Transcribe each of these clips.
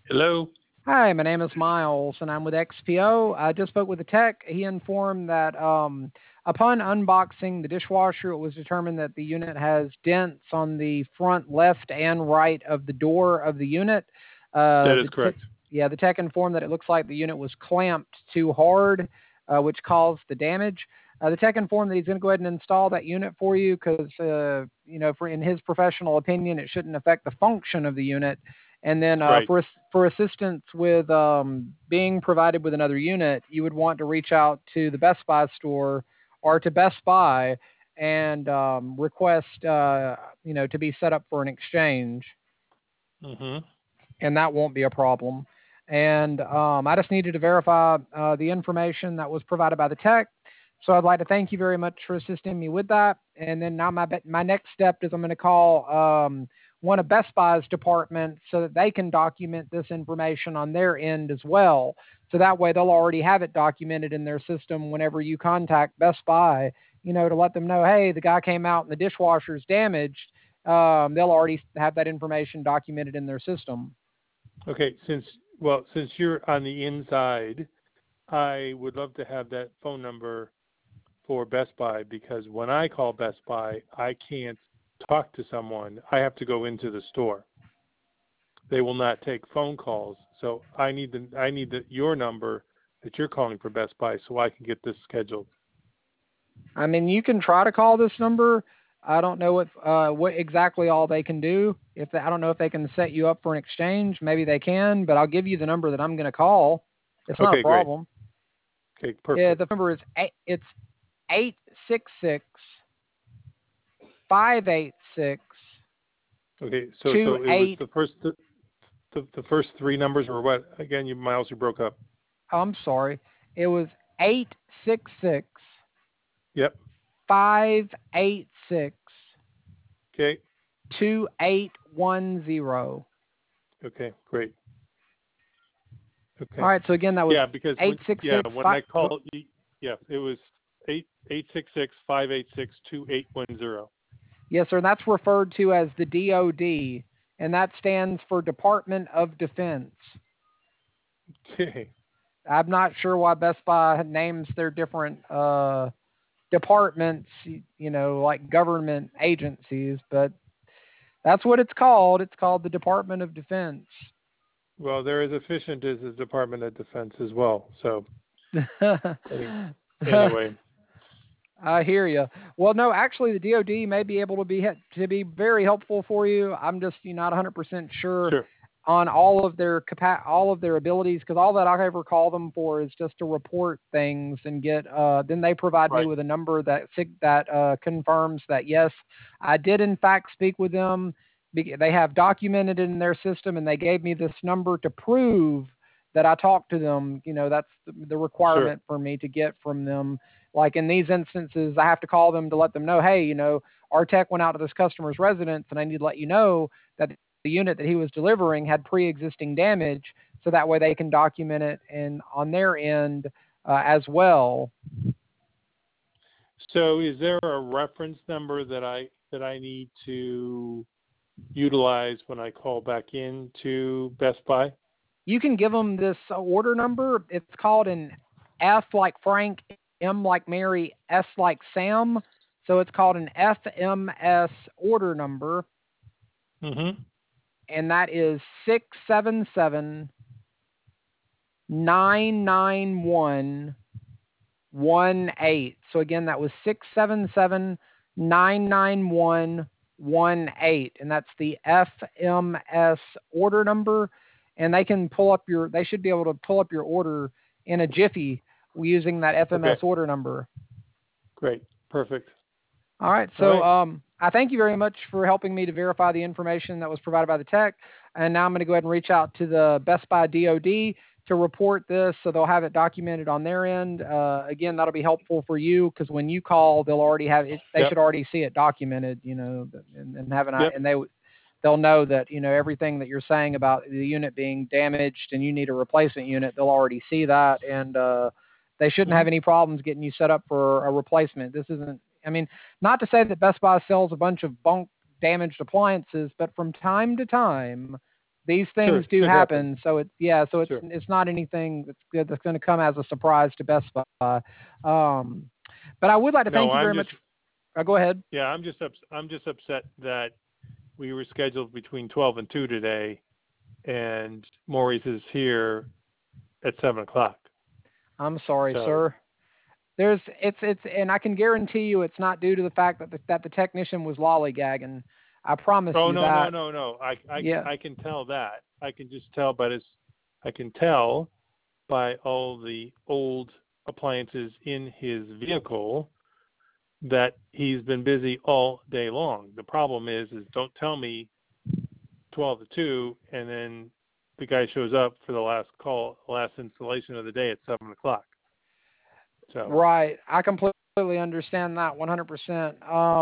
Hello. Hi, my name is Miles, and I'm with XPO. I just spoke with the tech. He informed that upon unboxing the dishwasher, it was determined that the unit has dents on the front left and right of the door of the unit. That is The correct. yeah, the tech informed that it looks like the unit was clamped too hard, which caused the damage. The tech informed that he's going to go ahead and install that unit for you because, for in his professional opinion, it shouldn't affect the function of the unit. And then Right. for assistance with being provided with another unit, you would want to reach out to the Best Buy store or to Best Buy and request, to be set up for an exchange, Mm-hmm. and that won't be a problem. And I just needed to verify the information that was provided by the tech. So I'd like to thank you very much for assisting me with that. And then now my next step is I'm going to call one of Best Buy's departments so that they can document this information on their end as well. So that way they'll already have it documented in their system whenever you contact Best Buy, to let them know, hey, the guy came out and the dishwasher's damaged. They'll already have that information documented in their system. Okay. Since you're on the inside, I would love to have that phone number for Best Buy because when I call Best Buy, I can't talk to someone. I have to go into the store. They will not take phone calls. So I need your number that you're calling for Best Buy so I can get this scheduled. I mean, you can try to call this number. I don't know what exactly all they can do. I don't know if they can set you up for an exchange. Maybe they can, but I'll give you the number that I'm going to call. It's not a Okay, great. problem. Okay, Yeah, perfect. the number is it's 866-586-28. Okay, so it was the first three numbers were what? Again, Miles, you broke up. I'm sorry. It was 866 Yep. 586 Okay. 2810. Okay, great. Okay. All right. So again, that was Yeah, because eight six six when five. I called, yeah, it was 866-586-2810. Yes, sir. That's referred to as the DoD, and that stands for Department of Defense. Okay. I'm not sure why Best Buy names their different departments, like government agencies, but that's what it's called. It's called the Department of Defense. Well, they're as efficient as the Department of Defense as well. So anyway, I hear you. Well, no, actually, the DoD may be able to be very helpful for you. I'm just not 100% sure sure. on all of their abilities, because all that I ever call them for is just to report things and get. Then they provide me Right. with a number that confirms that yes, I did in fact speak with them. They have documented it in their system, and they gave me this number to prove that I talked to them. That's the Sure. requirement for me to get from them. Like in these instances, I have to call them to let them know, hey, our tech went out to this customer's residence, and I need to let you know that the unit that he was delivering had pre-existing damage, so that way they can document it and on their end as well. So is there a reference number that I need to utilize when I call back in to Best Buy? You can give them this order number. It's called an F like Frank, M like Mary, S like Sam. So it's called an FMS order number, Mm-hmm. and that is 677-991-18. So again, that was 677-991-18, and that's the FMS order number. And they should be able to pull up your order in a jiffy using that Okay. FMS order number. Great. Perfect. All right. All So right. I thank you very much for helping me to verify the information that was provided by the tech. And now I'm going to go ahead and reach out to the Best Buy DoD to report this so they'll have it documented on their end. Again, that'll be helpful for you because when you call, they'll already have it. They Yep. should already see it documented, and Yep. they'll know that, everything that you're saying about the unit being damaged and you need a replacement unit, they'll already see that. And they shouldn't Mm-hmm. have any problems getting you set up for a replacement. This isn't, I mean, not to say that Best Buy sells a bunch of bunk damaged appliances, but from time to time, these things do should happen. So it's Sure. it's not anything that's going to come as a surprise to Best Buy. But I would like to No, thank you very I'm much. just Go ahead. yeah, I'm just upset that we were scheduled between 12 and 2 today, and Maurice is here at 7 o'clock. I'm sorry, So sir. And I can guarantee you it's not due to the fact that the technician was lollygagging. I promise oh you no no that. no no Yeah. I can tell that. I can just tell, but I can tell by all the old appliances in his vehicle that he's been busy all day long. The problem is don't tell me 12 to 2 and then the guy shows up for the last installation of the day at 7 o'clock. So Right. I completely understand that 100%.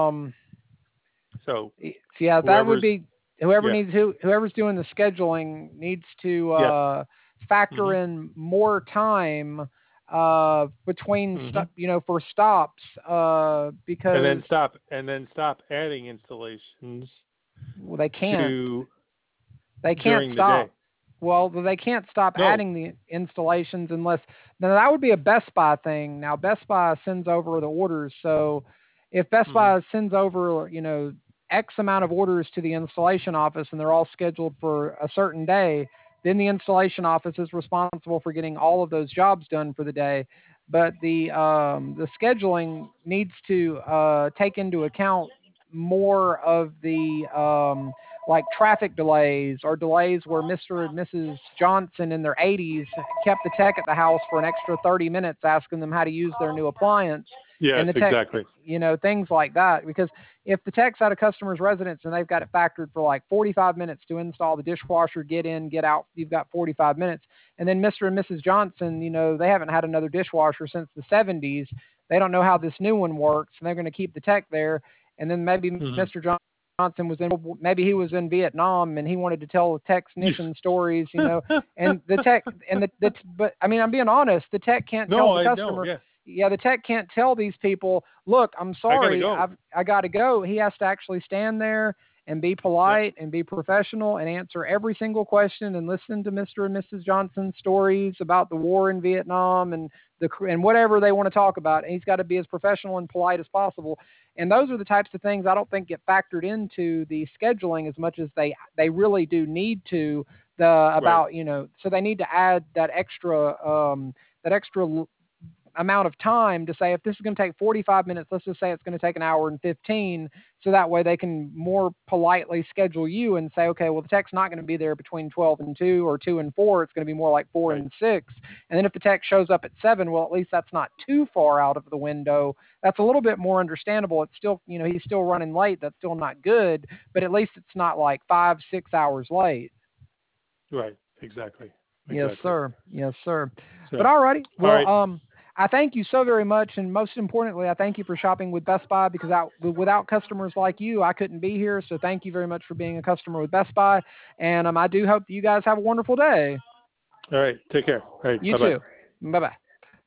so Yeah, that would whoever's be yeah whoever's doing the scheduling needs to yes factor mhm in more time between mhm for stops and because then stop adding installations well, they can't. to They can't during the day. stop. Well, they can't stop No. adding the installations unless now that would be a Best Buy thing. Now Best Buy sends over the orders, so if Best Mhm. Buy sends over, X amount of orders to the installation office and they're all scheduled for a certain day, then the installation office is responsible for getting all of those jobs done for the day. But the scheduling needs to take into account more of the like traffic delays or delays where Mr. and Mrs. Johnson in their 80s kept the tech at the house for an extra 30 minutes asking them how to use their new appliance. Yes, And the tech, exactly. things like that. Because if the tech's at a customer's residence and they've got it factored for like 45 minutes to install the dishwasher, get in, get out, you've got 45 minutes. And then Mr. and Mrs. Johnson, they haven't had another dishwasher since the 70s. They don't know how this new one works, and they're going to keep the tech there. And then maybe Mhm. Mr. Johnson maybe he was in Vietnam and he wanted to tell technician stories, and the tech and but I mean, I'm being honest, the tech can't tell No, the I know. customer. Yeah, Yeah, the tech can't tell these people, look, I'm I gotta sorry, go. I got to go. He has to actually stand there and be Yep. polite and be professional and answer every single question and listen to Mr. and Mrs. Johnson's stories about the war in Vietnam and whatever they want to talk about. And he's got to be as professional and polite as possible. And those are the types of things I don't think get factored into the scheduling as much as they really do need to. Right. So they need to add that extra amount of time to say if this is going to take 45 minutes, let's just say it's going to take an hour and 15, so that way they can more politely schedule you and say, okay, well, the tech's not going to be there between 12 and 2 or 2 and 4. It's going to be more like 4 Right. and 6. And then if the tech shows up at 7, well, at least that's not too far out of the window. That's a little bit more understandable. It's still, he's still running late. That's still not good, but at least it's not like 5, 6 hours late. Right. Exactly. Yes, Exactly. sir. Yes, sir. But So, all righty. all Well, right. I thank you so very much, and most importantly, I thank you for shopping with Best Buy because without customers like you, I couldn't be here. So thank you very much for being a customer with Best Buy, and I do hope that you guys have a wonderful day. All right. Take care. All right. You Bye bye. too. Bye bye.